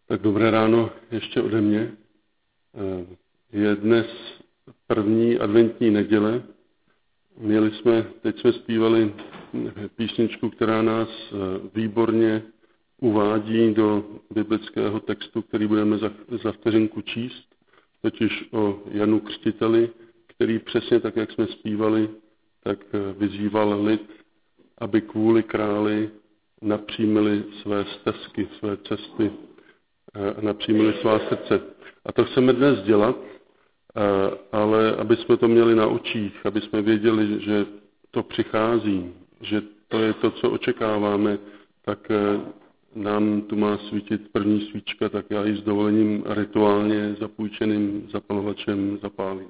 Tak dobré ráno ještě ode mě. Je dnes první adventní neděle. Teď jsme zpívali písničku, která nás výborně uvádí do biblického textu, který budeme za vteřinku číst, totiž o Janu Křtiteli, který přesně tak, jak jsme zpívali, tak vyzýval lid, aby kvůli králi napřímili své stezky, své cesty, napřímili svá srdce. A to chceme dnes dělat, ale aby jsme to měli na očích, aby jsme věděli, že to přichází, že to je to, co očekáváme, tak nám tu má svítit první svíčka, tak já ji s dovolením rituálně zapůjčeným zapalovačem zapálím.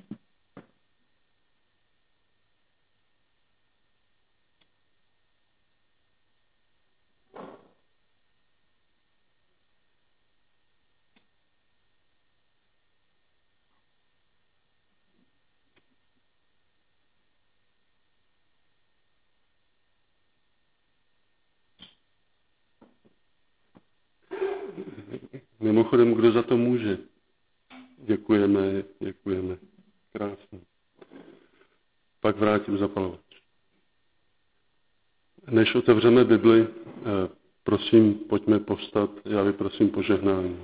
Mimochodem, kdo za to může? Děkujeme. Krásně. Pak vrátím zapalovač. Než otevřeme Bibli, prosím, pojďme povstat. Já vyprosím požehnání.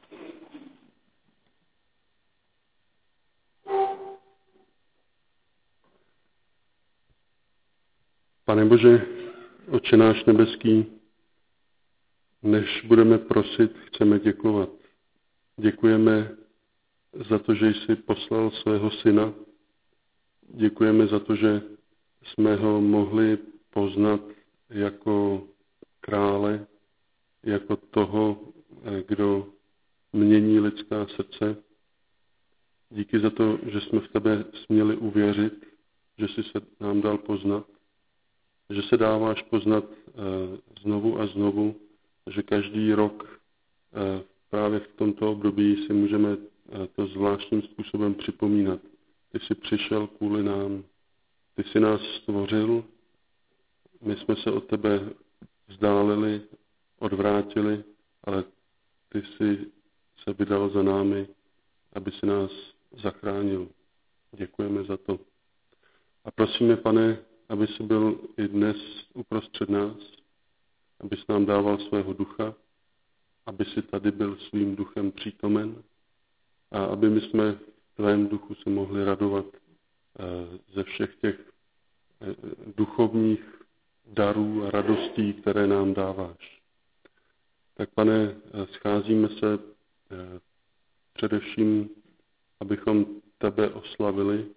Pane Bože, Otče náš nebeský, než budeme prosit, chceme děkovat. Děkujeme za to, že jsi poslal svého syna. Děkujeme za to, že jsme ho mohli poznat jako krále, jako toho, kdo mění lidská srdce. Díky za to, že jsme v tebe směli uvěřit, že jsi se nám dal poznat, že se dáváš poznat znovu a znovu, že každý rok právě v tomto období si můžeme to zvláštním způsobem připomínat. Ty jsi přišel kvůli nám, ty jsi nás stvořil, my jsme se od tebe vzdálili, odvrátili, ale ty jsi se vydal za námi, aby si nás zachránil. Děkujeme za to. A prosíme, Pane, aby jsi byl i dnes uprostřed nás, abys nám dával svého ducha, aby si tady byl svým duchem přítomen a aby my jsme v tvém duchu se mohli radovat ze všech těch duchovních darů a radostí, které nám dáváš. Tak, Pane, scházíme se především, abychom tebe oslavili.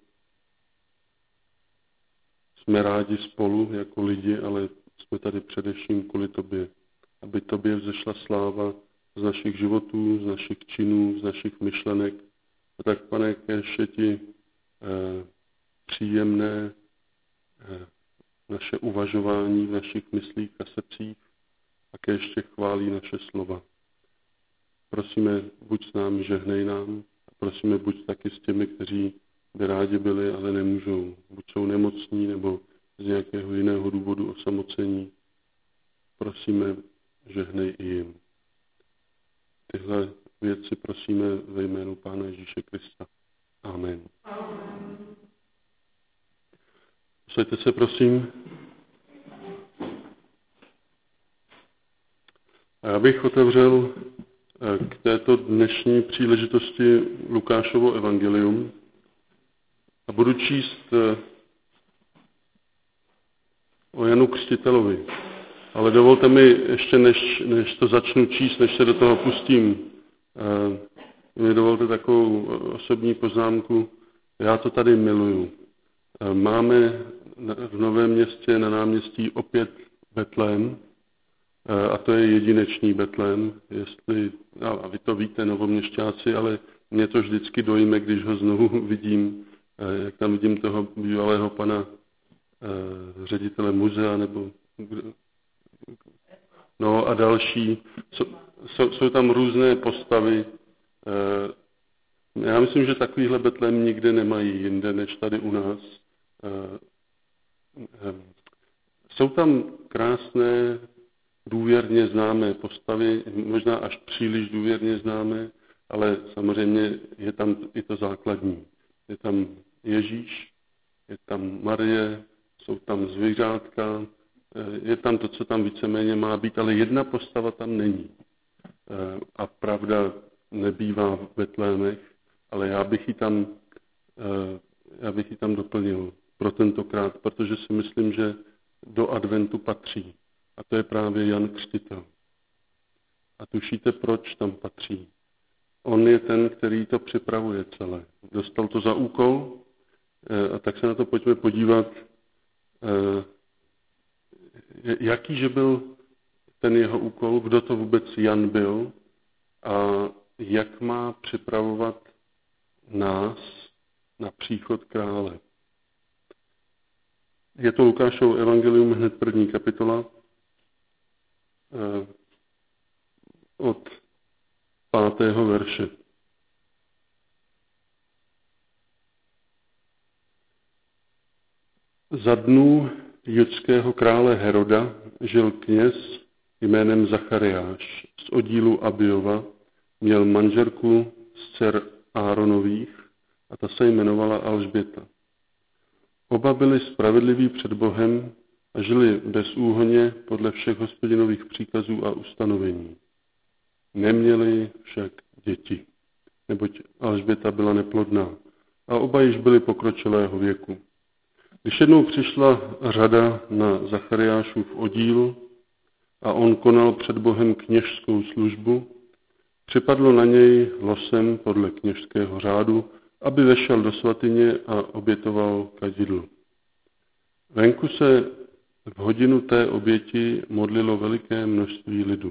Jsme rádi spolu jako lidi, ale jsme tady především kvůli tobě. Aby tobě vzešla sláva z našich životů, z našich činů, z našich myšlenek. A tak, Pane, kéž je ti příjemné naše uvažování v našich myslích a srdcích a kéž tě chválí naše slova. Prosíme, buď s námi, žehnej nám. A prosíme, buď taky s těmi, kteří by rádi byli, ale nemůžou. Buď jsou nemocní, nebo z nějakého jiného důvodu osamocení. Prosíme, žehnej i jim. Tyhle věci prosíme ve jménu Pána Ježíše Krista. Amen. Posaďte se, prosím. A já bych otevřel k této dnešní příležitosti Lukášovo evangelium a budu číst o Janu Křtitelovi. Ale dovolte mi ještě, než to začnu číst, než se do toho pustím, mi dovolte takovou osobní poznámku. Já to tady miluju. Máme v Novém Městě na náměstí opět Betlém, a to je jedinečný Betlém, a vy to víte, novoměšťáci, ale mě to vždycky dojme, když ho znovu vidím, jak tam vidím toho bývalého pana ředitele muzea, nebo a další. Jsou tam různé postavy. Já myslím, že takovýhle Betlém nikde nemají jinde, než tady u nás. Jsou tam krásné důvěrně známé postavy, možná až příliš důvěrně známé, ale samozřejmě je tam i to základní. Je tam Ježíš, je tam Marie, jsou tam zvířátka, je tam to, co tam víceméně má být, ale jedna postava tam není. A pravda nebývá v Betlémech, ale já bych ji tam doplnil pro tentokrát, protože si myslím, že do adventu patří. A to je právě Jan Křtitel. A tušíte, proč tam patří? On je ten, který to připravuje celé. Dostal to za úkol, a tak se na to pojďme podívat, jaký že byl ten jeho úkol, kdo to vůbec Jan byl a jak má připravovat nás na příchod krále. Je to Lukášovo evangelium, hned 1. kapitola, od 5. verše. Za dnů judského krále Heroda žil kněz jménem Zachariáš z oddílu Abiova, měl manželku z dcer Áronových a ta se jmenovala Alžběta. Oba byli spravedliví před Bohem a žili bezúhonně podle všech Hospodinových příkazů a ustanovení. Neměli však děti, neboť Alžběta byla neplodná a oba již byli pokročilého věku. Když jednou přišla řada na Zachariášův oddíl a on konal před Bohem kněžskou službu, připadlo na něj losem podle kněžského řádu, aby vešel do svatyně a obětoval kadidlo. Venku se v hodinu té oběti modlilo veliké množství lidu.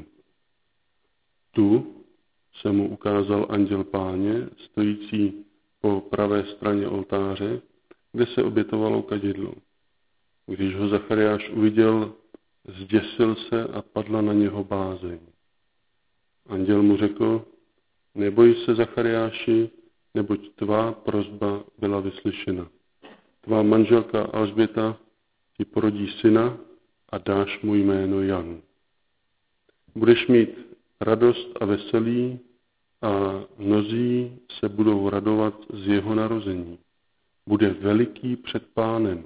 Tu se mu ukázal anděl Páně, stojící po pravé straně oltáře, kde se obětovalo kadidlo. Když ho Zachariáš uviděl, zděsil se a padla na něho bázeň. Anděl mu řekl, neboj se, Zachariáši, neboť tvá prosba byla vyslyšena. Tvá manželka Alžběta ti porodí syna a dáš mu jméno Jan. Budeš mít radost a veselí a mnozí se budou radovat z jeho narození. Bude veliký před Pánem.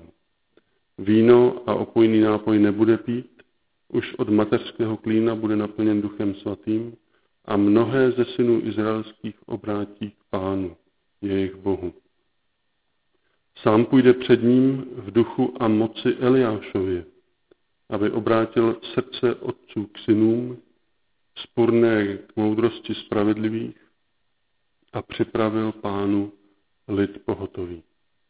Víno a opojný nápoj nebude pít, už od mateřského klína bude naplněn Duchem Svatým a mnohé ze synů izraelských obrátí k Pánu, jejich Bohu. Sám půjde před ním v duchu a moci Eliášově, aby obrátil srdce otců k synům, vzpurné k moudrosti spravedlivých a připravil Pánu lid pohotový.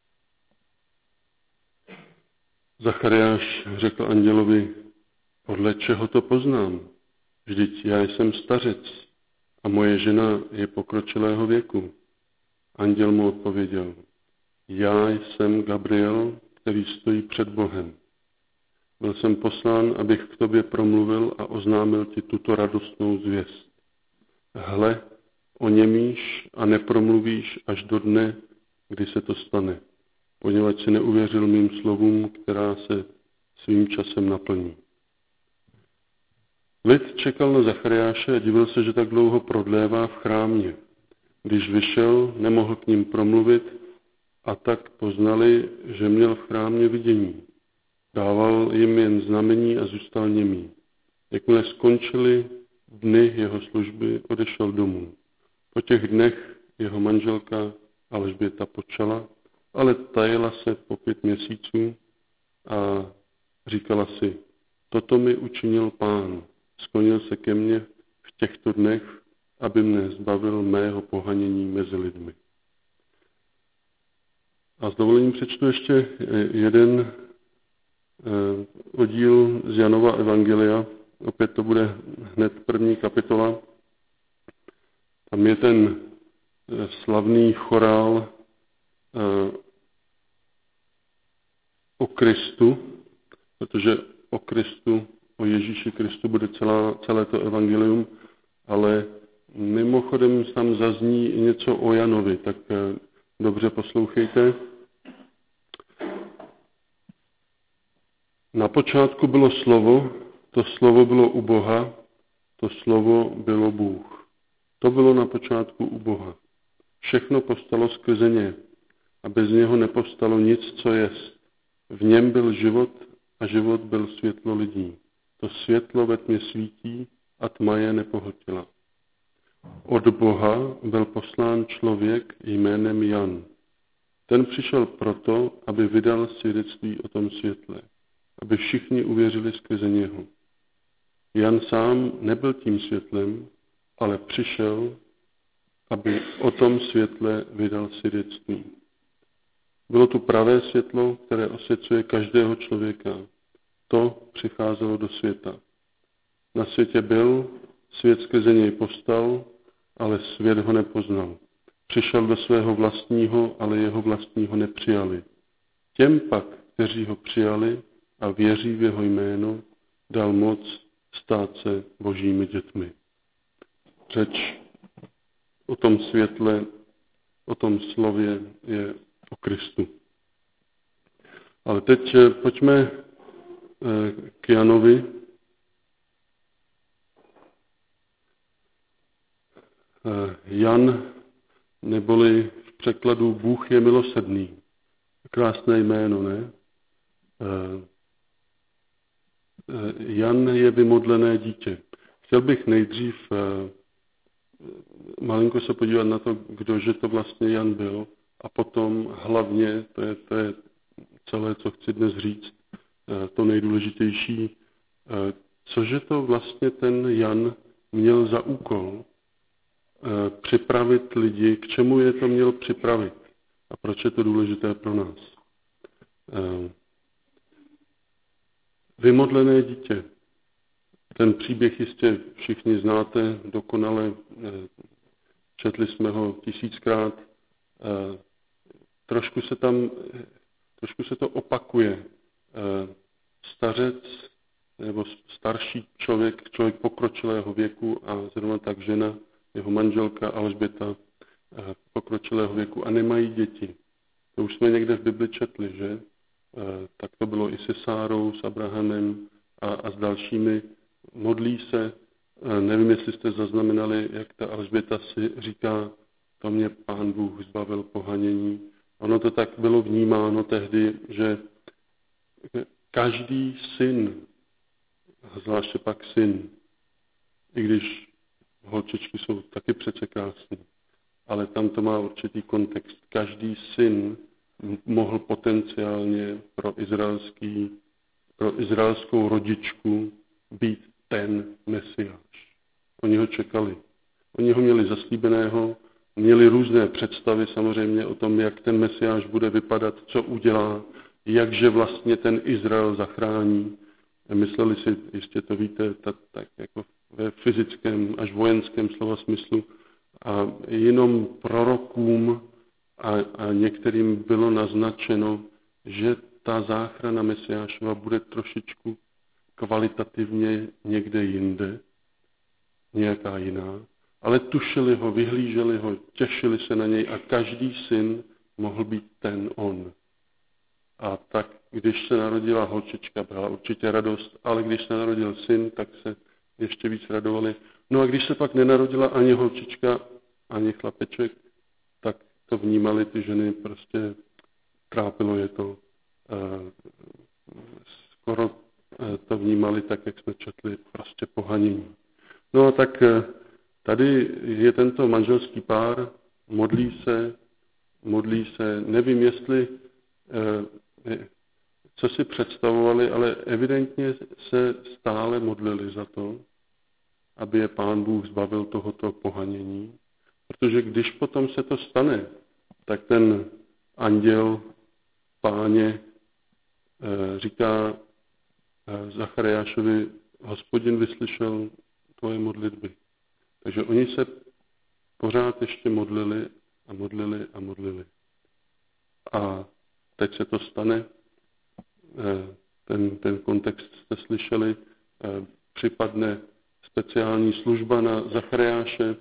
Zachariáš řekl andělovi, podle čeho to poznám? Vždyť já jsem stařec a moje žena je pokročilého věku. Anděl mu odpověděl, já jsem Gabriel, který stojí před Bohem. Byl jsem poslán, abych k tobě promluvil a oznámil ti tuto radostnou zvěst. Hle, oněmíš a nepromluvíš až do dne, kdy se to stane, poněvadž si neuvěřil mým slovům, která se svým časem naplní. Lid čekal na Zachariáše a divil se, že tak dlouho prodlévá v chrámě. Když vyšel, nemohl k ním promluvit a tak poznali, že měl v chrámě vidění. Dával jim jen znamení a zůstal němý. Jakmile skončili dny jeho služby, odešel domů. Po těch dnech jeho manželka Alžběta počala, ale tajila se po 5 měsíců a říkala si, toto mi učinil Pán, sklonil se ke mně v těchto dnech, aby mne zbavil mého pohanění mezi lidmi. A s dovolením přečtu ještě jeden oddíl z Janova evangelia, opět to bude hned 1. kapitola. Tam je ten slavný chorál o Kristu, protože o Kristu, o Ježíši Kristu bude celé to evangelium, ale mimochodem tam zazní i něco o Janovi, tak dobře poslouchejte. Na počátku bylo slovo To slovo bylo u Boha, to slovo bylo Bůh. To bylo na počátku u Boha. Všechno povstalo skrze ně a bez něho nepovstalo nic, co jest. V něm byl život a život byl světlo lidí. To světlo ve tmě svítí a tma je nepohltila. Od Boha byl poslán člověk jménem Jan. Ten přišel proto, aby vydal svědectví o tom světle, aby všichni uvěřili skrze něho. Jan sám nebyl tím světlem, ale přišel, aby o tom světle vydal svědectví. Bylo tu pravé světlo, které osvěcuje každého člověka. To přicházelo do světa. Na světě byl, svět skrze něj povstal, ale svět ho nepoznal. Přišel do svého vlastního, ale jeho vlastního nepřijali. Těm pak, kteří ho přijali a věří v jeho jméno, dal moc stát se božími dětmi. Řeč o tom světle, o tom slově je o Kristu. Ale teď pojďme k Janovi. Jan, neboli v překladu Bůh je milosrdný. Krásné jméno, ne? Jan je vymodlené dítě. Chtěl bych nejdřív malinko se podívat na to, kdože to vlastně Jan byl, a potom hlavně, to je celé, co chci dnes říct, to nejdůležitější, cože to vlastně ten Jan měl za úkol připravit lidi, k čemu je to měl připravit a proč je to důležité pro nás. Vymodlené dítě. Ten příběh jistě všichni znáte dokonale, četli jsme ho 1000krát. Trošku se to opakuje. Stařec nebo starší člověk pokročilého věku a zrovna tak žena, jeho manželka Alžběta pokročilého věku a nemají děti. To už jsme někde v Bibli četli, že? Tak to bylo i se Sárou, s Abrahamem a s dalšími. Modlí se, nevím, jestli jste zaznamenali, jak ta Alžběta si říká, to mě Pán Bůh zbavil pohanění. Ono to tak bylo vnímáno tehdy, že každý syn, zvláště pak syn, i když holčičky jsou taky přece krásné, ale tam to má určitý kontext. Každý syn mohl potenciálně pro izraelskou rodičku být ten Mesiáš. Oni ho čekali. Oni ho měli zaslíbeného, měli různé představy samozřejmě o tom, jak ten Mesiáš bude vypadat, co udělá, jakže vlastně ten Izrael zachrání. Mysleli si, jistě to víte, tak jako ve fyzickém až vojenském slova smyslu, a jenom prorokům a některým bylo naznačeno, že ta záchrana Mesiášova bude trošičku kvalitativně někde jinde, nějaká jiná, ale tušili ho, vyhlíželi ho, těšili se na něj a každý syn mohl být ten on. A tak, když se narodila holčička, byla určitě radost, ale když se narodil syn, tak se ještě víc radovali. No a když se pak nenarodila ani holčička, ani chlapeček, tak to vnímali ty ženy, prostě trápilo je to. Skoro to vnímali tak, jak jsme četli, prostě pohanění. No a tak tady je tento manželský pár, modlí se, nevím, jestli, co si představovali, ale evidentně se stále modlili za to, aby je Pán Bůh zbavil tohoto pohanění, protože když potom se to stane, tak ten anděl Páně říká Zachariášovi, Hospodin vyslyšel tvoje modlitby. Takže oni se pořád ještě modlili a modlili a modlili. A teď se to stane, ten kontext jste slyšeli, připadne speciální služba na Zachariáše,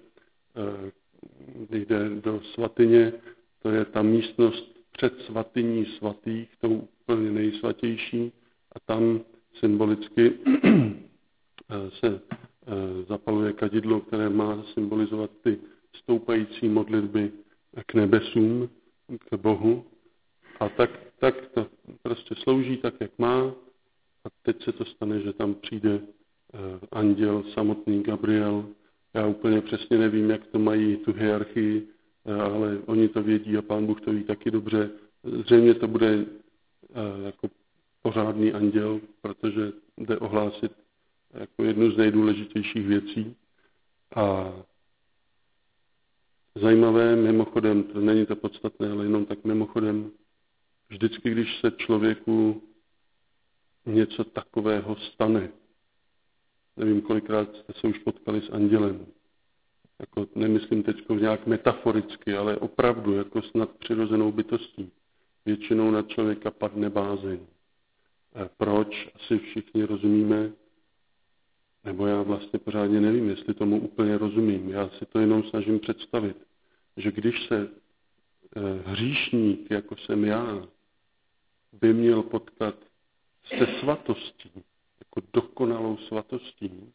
jde do svatyně, to je ta místnost před svatyní svatých, tou úplně nejsvatější, a tam symbolicky se zapaluje kadidlo, které má symbolizovat ty stoupající modlitby k nebesům, k Bohu. A tak to prostě slouží tak, jak má. A teď se to stane, že tam přijde anděl, samotný Gabriel. Já úplně přesně nevím, jak to mají tu hierarchii, ale oni to vědí a Pán Bůh to ví taky dobře. Zřejmě to bude jako pořádný anděl, protože jde ohlásit jako jednu z nejdůležitějších věcí. A zajímavé, mimochodem, to není to podstatné, ale jenom tak mimochodem, vždycky, když se člověku něco takového stane, nevím, kolikrát jste se už potkali s andělem, jako nemyslím teď nějak metaforicky, ale opravdu jako s nadpřirozenou bytostí. Většinou na člověka padne bázeň. Proč? Asi všichni rozumíme, nebo já vlastně pořádně nevím, jestli tomu úplně rozumím. Já si to jenom snažím představit, že když se hříšník, jako jsem já, by měl potkat se svatostí, jako dokonalou svatostí,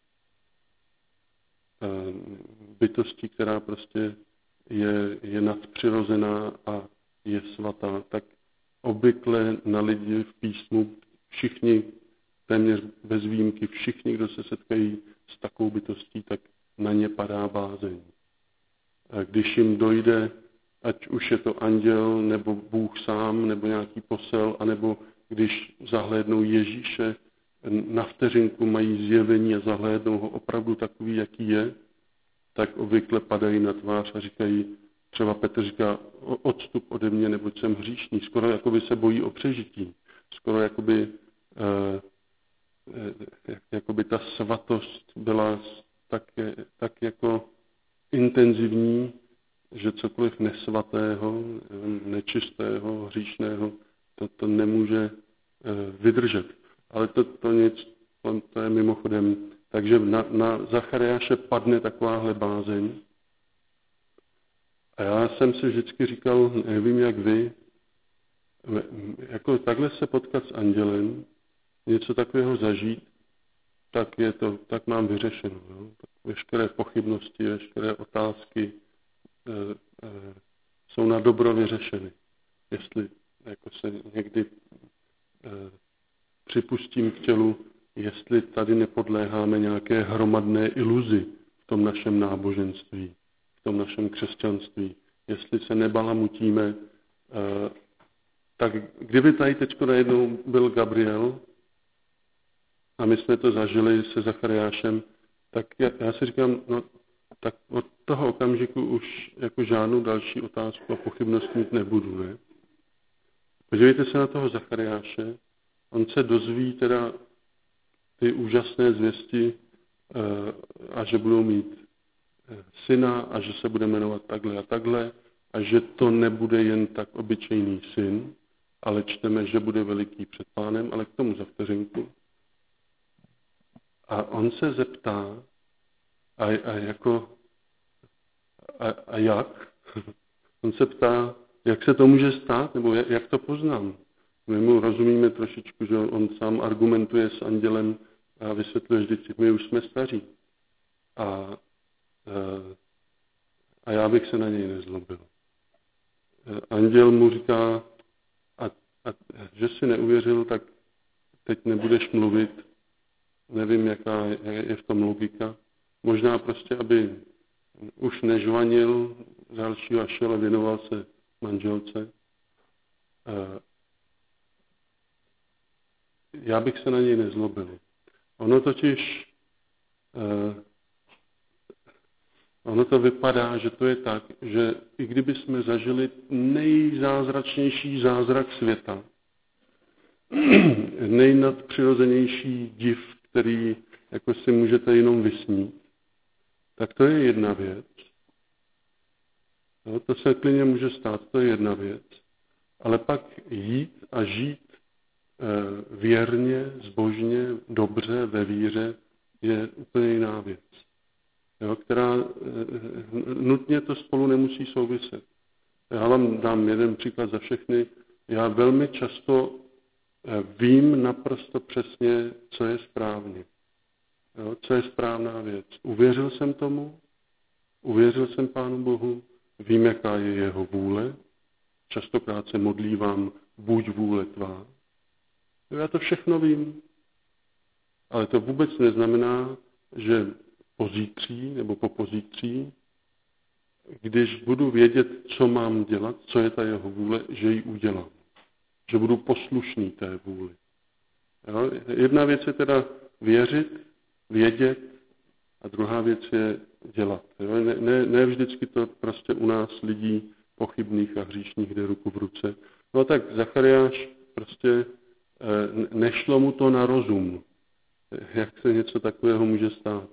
bytostí, která prostě je nadpřirozená a je svatá, tak obvykle na lidi v písmu všichni, téměř bez výjimky, všichni, kdo se setkají s takovou bytostí, tak na ně padá bázeň. A když jim dojde, ať už je to anděl, nebo Bůh sám, nebo nějaký posel, anebo když zahlédnou Ježíše, na vteřinku mají zjevení a zahlédnou ho opravdu takový, jaký je, tak obvykle padají na tvář a říkají, třeba Petr říká, odstup ode mě, neboť jsem hříšný. Skoro jakoby se bojí o přežití. Skoro jakoby ta svatost byla tak jako intenzivní, že cokoliv nesvatého, nečistého, hříšného, to nemůže vydržet. Ale to je mimochodem. Takže na Zachariáše padne takováhle bázeň. A já jsem si vždycky říkal, nevím jak vy, jako takhle se potkat s andělem, něco takového zažít, tak mám vyřešeno. Jo? Veškeré pochybnosti, veškeré otázky jsou na dobro vyřešeny. Jestli jako se někdy připustím k tělu, jestli tady nepodléháme nějaké hromadné iluzi v tom našem náboženství, v tom našem křesťanství, jestli se nebalamutíme, tak kdyby tady teď najednou byl Gabriel a my jsme to zažili se Zachariášem, tak já si říkám, no tak od toho okamžiku už jako žádnou další otázku a pochybnost mít nebudu, ne? Podívejte se na toho Zachariáše, on se dozví teda ty úžasné zvěsti a že budou mít syna a že se bude jmenovat takhle a takhle a že to nebude jen tak obyčejný syn, ale čteme, že bude veliký před Pánem, ale k tomu za vteřinku. A on se zeptá, a jak? On se ptá, jak se to může stát, nebo jak to poznám. My mu rozumíme trošičku, že on sám argumentuje s andělem a vysvětluje vždycky, my už jsme staří. A já bych se na něj nezlobil. Anděl mu říká, a že si neuvěřil, tak teď nebudeš mluvit, nevím, jaká je v tom logika. Možná prostě, aby už nežvanil dalšího a šel a věnoval se manželce. Já bych se na něj nezlobil. Ono totiž, ono to vypadá, že to je tak, že i kdyby jsme zažili nejzázračnější zázrak světa, nejnadpřirozenější div, který jako si můžete jenom vysnít, tak to je jedna věc. No, to se klidně může stát, to je jedna věc. Ale pak jít a žít věrně, zbožně, dobře, ve víře, je úplně jiná věc, jo, která nutně to spolu nemusí souviset. Já vám dám jeden příklad za všechny. Já velmi často vím naprosto přesně, co je správně. Jo? Co je správná věc? Uvěřil jsem tomu, uvěřil jsem Pánu Bohu, vím, jaká je jeho vůle, častokrát se modlívám, buď vůle tvá. Já to všechno vím, ale to vůbec neznamená, že pozítří nebo po pozítří, když budu vědět, co mám dělat, co je ta jeho vůle, že ji udělám. Že budu poslušný té vůli. Jo? Jedna věc je teda věřit, vědět a druhá věc je dělat. Jo? Ne vždycky to prostě u nás lidí pochybných a hříšných jde ruku v ruce. No tak Zachariáš prostě nešlo mu to na rozum. Jak se něco takového může stát?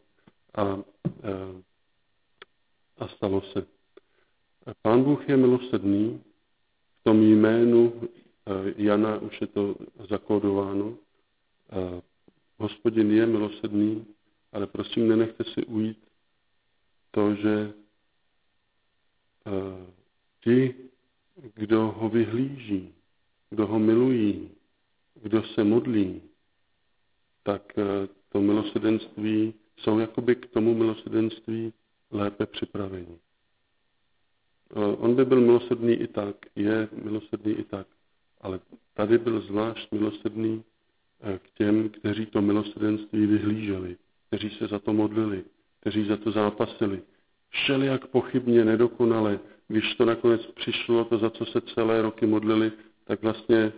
A stalo se. Pán Bůh je milosrdný, v tom jménu Jana už je to zakódováno. Hospodin je milosrdný, ale prosím, nenechte si ujít to, že ti, kdo ho vyhlíží, kdo ho milují, kdo se modlí, tak to milosrdenství jsou jakoby k tomu milosrdenství lépe připraveni. On by byl milosrdný i tak, je milosrdný i tak, ale tady byl zvlášť milosrdný k těm, kteří to milosrdenství vyhlíželi, kteří se za to modlili, kteří za to zápasili. Všelijak pochybně, nedokonale, když to nakonec přišlo, to, za co se celé roky modlili, tak vlastně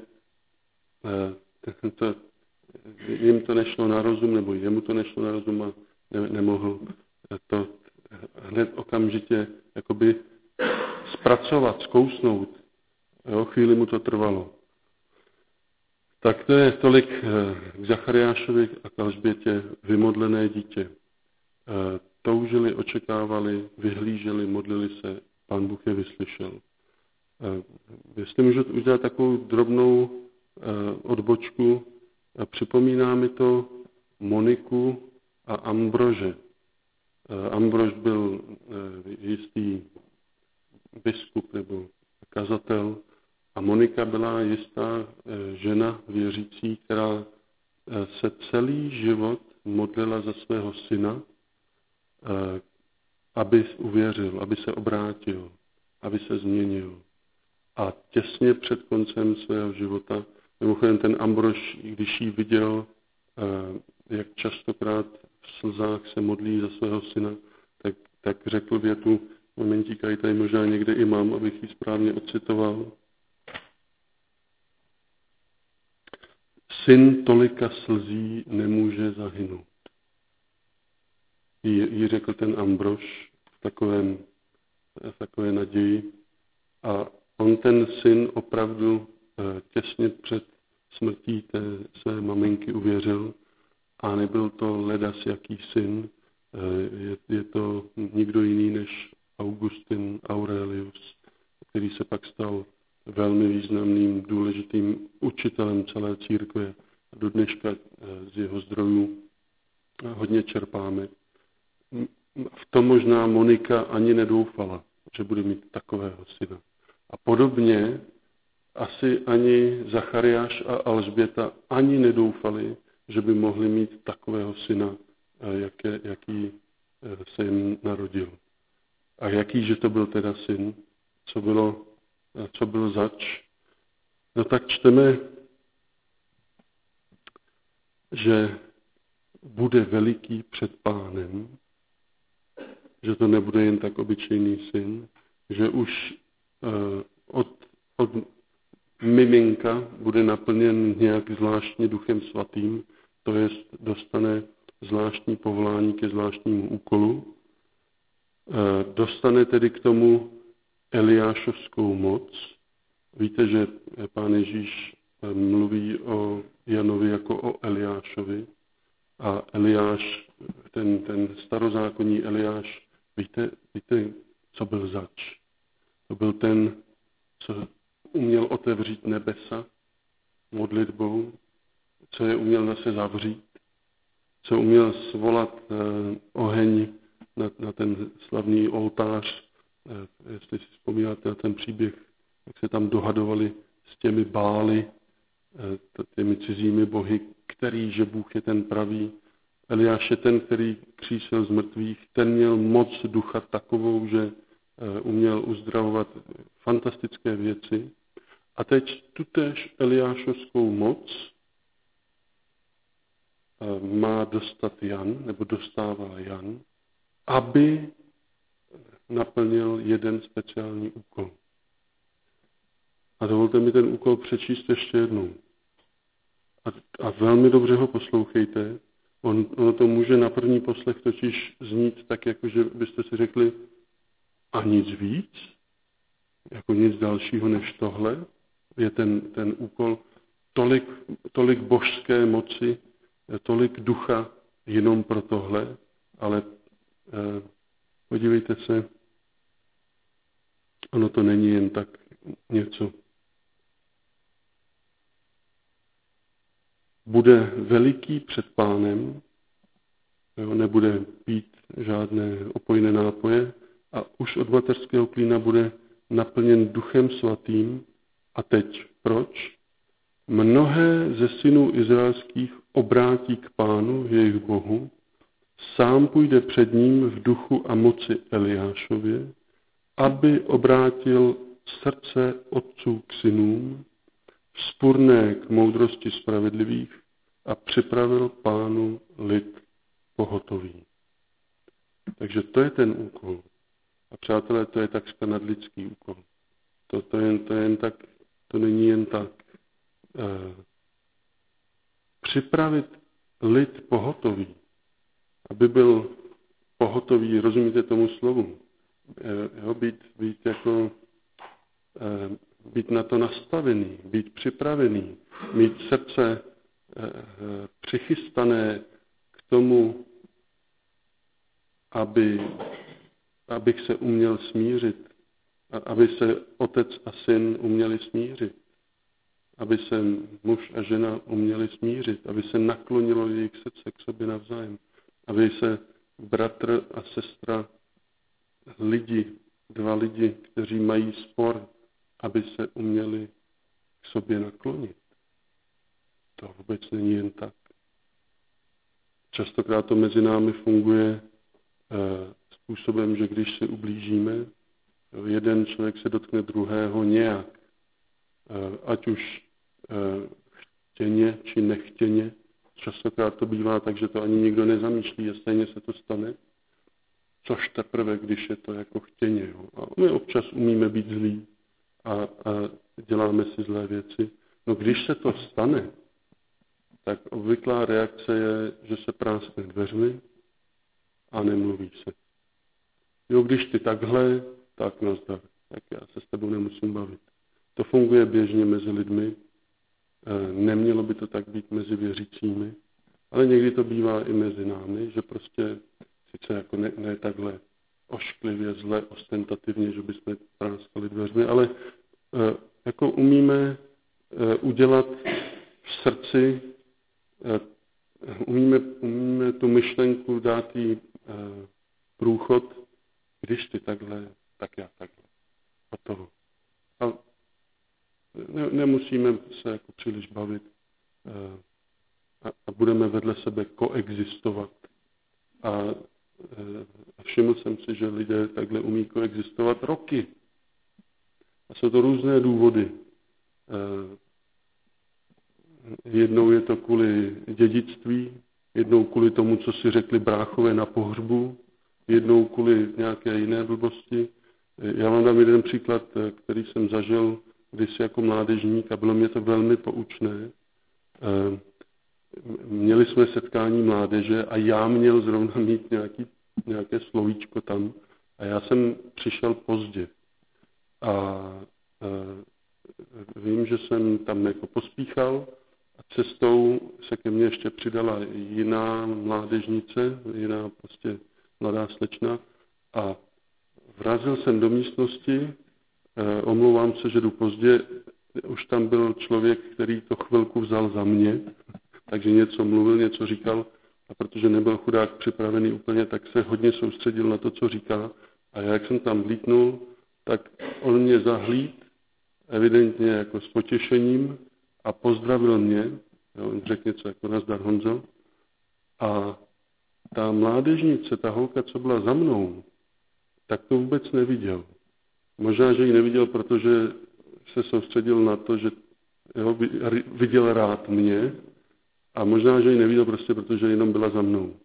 jim to nešlo na rozum, nebo jemu to nešlo na rozum a nemohl to hned okamžitě jakoby zpracovat, zkousnout. Jo, chvíli mu to trvalo. Tak to je tolik k Zachariášovi a k Alžbětě, vymodlené dítě. Toužili, očekávali, vyhlíželi, modlili se, Pán Bůh je vyslyšel. Jestli můžu udělat takovou drobnou odbočku, připomíná mi to Moniku a Ambrože. Ambrož byl jistý biskup nebo kazatel a Monika byla jistá žena věřící, která se celý život modlila za svého syna, aby uvěřil, aby se obrátil, aby se změnil. A těsně před koncem svého života, mimochodem ten Ambrož, když ji viděl, jak častokrát v slzách se modlí za svého syna, tak řekl větu, momentíka, ji tady možná někde i mám, abych ji správně ocitoval. Syn tolika slzí nemůže zahynout. Jí řekl ten Ambrož v takové naději. A on ten syn opravdu těsně před smrtí té své maminky uvěřil a nebyl to ledas jaký syn, je to nikdo jiný než Augustin Aurelius, který se pak stal velmi významným, důležitým učitelem celé církve. A do dneška z jeho zdrojů hodně čerpáme. V tom možná Monika ani nedoufala, že bude mít takového syna. A podobně asi ani Zachariáš a Alžběta ani nedoufali, že by mohli mít takového syna, jaký se jim narodil. A jaký, že to byl teda syn? Co byl zač? No tak čteme, že bude veliký před Pánem, že to nebude jen tak obyčejný syn, že už od miminka bude naplněn nějak zvláštně Duchem Svatým, to jest dostane zvláštní povolání ke zvláštnímu úkolu, dostane tedy k tomu Eliášovskou moc. Víte, že Pán Ježíš mluví o Janovi jako o Eliášovi a Eliáš, ten starozákonní Eliáš, víte, co byl zač? To byl ten, co uměl otevřít nebesa modlitbou, co je uměl zase zavřít, co uměl svolat oheň na ten slavný oltář, jestli si vzpomínáte na ten příběh, jak se tam dohadovali s těmi Bály, těmi cizími bohy, který, že Bůh je ten pravý. Eliáš je ten, který křísil z mrtvých, ten měl moc ducha takovou, že uměl uzdravovat fantastické věci. A teď tutéž Eliášovskou moc má dostat Jan, nebo dostává Jan, aby naplnil jeden speciální úkol. A dovolte mi ten úkol přečíst ještě jednou. A velmi dobře ho poslouchejte. Ono to může na první poslech totiž znít tak, jako že byste si řekli, a nic víc, jako nic dalšího než tohle, je ten úkol tolik božské moci, tolik ducha jenom pro tohle, ale podívejte se, ono to není jen tak něco. Bude veliký před Pánem, nebude pít žádné opojné nápoje a už od mateřského klína bude naplněn Duchem Svatým. A teď proč? Mnohé ze synů izraelských obrátí k Pánu, jejich Bohu, sám půjde před ním v duchu a moci Eliášově, aby obrátil srdce otců k synům, vzpurné k moudrosti spravedlivých a připravil Pánu lid pohotový. Takže to je ten úkol. A přátelé, to je takřka nadlidský úkol. To není jen tak. Připravit lid pohotový, aby byl pohotový, rozumíte tomu slovu? Být na to nastavený, být připravený, mít srdce přichystané k tomu, abych se uměl smířit, aby se otec a syn uměli smířit, aby se muž a žena uměli smířit, aby se naklonilo jejich srdce k sobě navzájem, aby se bratr a sestra, dva lidi, kteří mají spor, aby se uměli k sobě naklonit. To vůbec není jen tak. Častokrát to mezi námi funguje způsobem, že když si ublížíme, jeden člověk se dotkne druhého nějak, ať už chtěně či nechtěně. Častokrát to bývá tak, že to ani nikdo nezamýšlí a stejně se to stane. Což teprve, když je to jako chtěně. Jo. A my občas umíme být zlí a děláme si zlé věci. No když se to stane, tak obvyklá reakce je, že se práskne dveřmi a nemluví se. Jo, když ty takhle, tak nazdar. Tak já se s tebou nemusím bavit. To funguje běžně mezi lidmi. Nemělo by to tak být mezi věřícími, ale někdy to bývá i mezi námi, že prostě sice jako ne takhle ošklivě, zle, ostentativně, že bychom práskali dveřmi, ale jako umíme udělat v srdci, umíme tu myšlenku dát jí průchod, když ty takhle, tak já takhle. A toho. A nemusíme se jako příliš bavit a budeme vedle sebe koexistovat. A všiml jsem si, že lidé takhle umí koexistovat roky. A jsou to různé důvody. Jednou je to kvůli dědictví, jednou kvůli tomu, co si řekli bráchové na pohřbu, jednou kvůli nějaké jiné blbosti. Já vám dám jeden příklad, který jsem zažil kdysi jako mládežník a bylo mě to velmi poučné. Měli jsme setkání mládeže a já měl zrovna mít nějaké slovíčko tam a já jsem přišel pozdě. A vím, že jsem tam jako pospíchal a cestou se ke mně ještě přidala jiná mládežnice, jiná prostě mladá slečna a vrazil jsem do místnosti, omlouvám se, že jdu pozdě, už tam byl člověk, který to chvilku vzal za mě, takže něco mluvil, něco říkal a protože nebyl chudák připravený úplně, tak se hodně soustředil na to, co říká a jak jsem tam vlítnul, tak on mě zahlíd, evidentně jako s potěšením a pozdravil mě, on řekl něco jako nazdar Honzo a ta mládežnice, ta holka, co byla za mnou, tak to vůbec neviděl. Možná, že ji neviděl, protože se soustředil na to, že viděl rád mě, a možná, že ji neviděl prostě, protože jenom byla za mnou.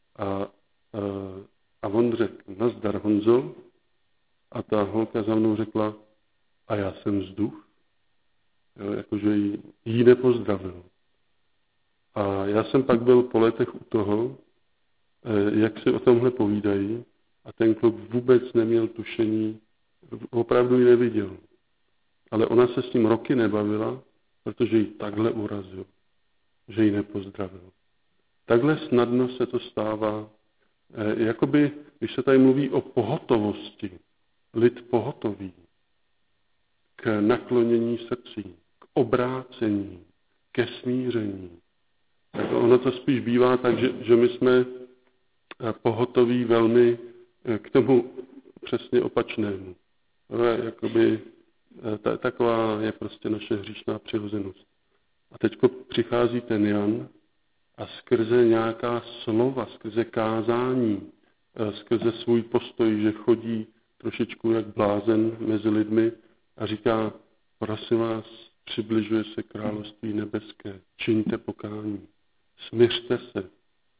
A on řekl, nazdar Honzo, a ta holka za mnou řekla, a já jsem vzduch. Jakože jí nepozdravil. A já jsem pak byl po letech u toho, jak si o tomhle povídají, a ten kluk vůbec neměl tušení, opravdu ji neviděl. Ale ona se s ním roky nebavila, protože ji takhle urazil, že ji nepozdravil. Takhle snadno se to stává, jakoby, když se tady mluví o pohotovosti, lid pohotový, k naklonění srdcí, k obrácení, ke smíření. Tak ono to spíš bývá tak, že my jsme pohotoví velmi k tomu přesně opačnému. Jakoby, taková je prostě naše hříšná přirozenost. A teď přichází ten Jan a skrze nějaká slova, skrze kázání, skrze svůj postoj, že chodí trošičku jak blázen mezi lidmi a říká, prosím vás, přibližuje se království nebeské, čiňte pokání, smiřte se,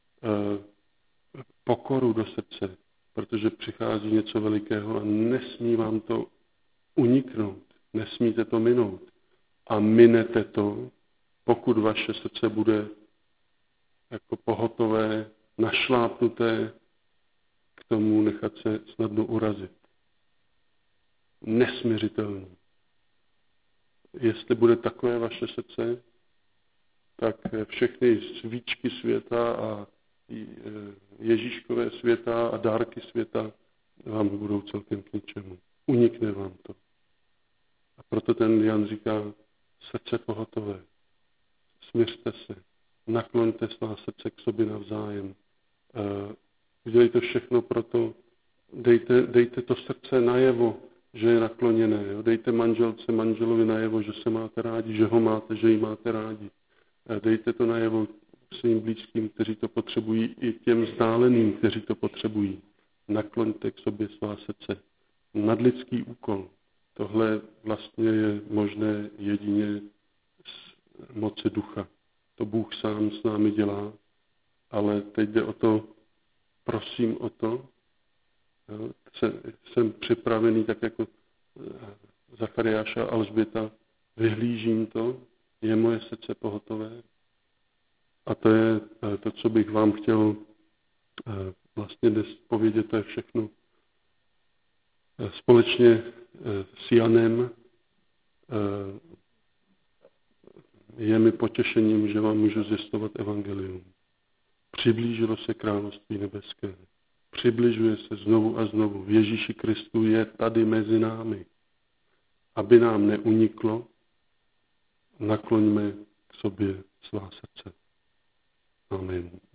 pokoru do srdce, protože přichází něco velikého a nesmí vám to uniknout, nesmíte to minout. A minete to, pokud vaše srdce bude jako pohotové, našlápnuté k tomu nechat se snadno urazit. Nesmiřitelný. Jestli bude takové vaše srdce, tak všechny svíčky světa a Ježíškové světa a dárky světa vám budou celkem k ničemu. Unikne vám to. A proto ten Jan říká, srdce pohotové, smiřte se, nakloňte svá srdce k sobě navzájem. Udělejte všechno proto, dejte to srdce najevo, že je nakloněné. Jo? Dejte manželce, manželovi najevo, že se máte rádi, že ho máte, že ji máte rádi. Dejte to najevo svým blízkým, kteří to potřebují, i těm vzdáleným, kteří to potřebují. Nakloňte k sobě svá srdce. Nadlidský úkol. Tohle vlastně je možné jedině z moci ducha. To Bůh sám s námi dělá, ale teď jde o to, prosím o to, jo, jsem připravený, tak jako Zachariáš a Alžběta, vyhlížím to, je moje srdce pohotové. A to je to, co bych vám chtěl vlastně dnes povědět, to je všechno. Společně s Janem je mi potěšením, že vám můžu zvěstovat evangelium. Přiblížilo se království nebeské. Přibližuje se znovu a znovu. V Ježíši Kristu je tady mezi námi. Aby nám neuniklo, nakloňme k sobě svá srdce. Amen.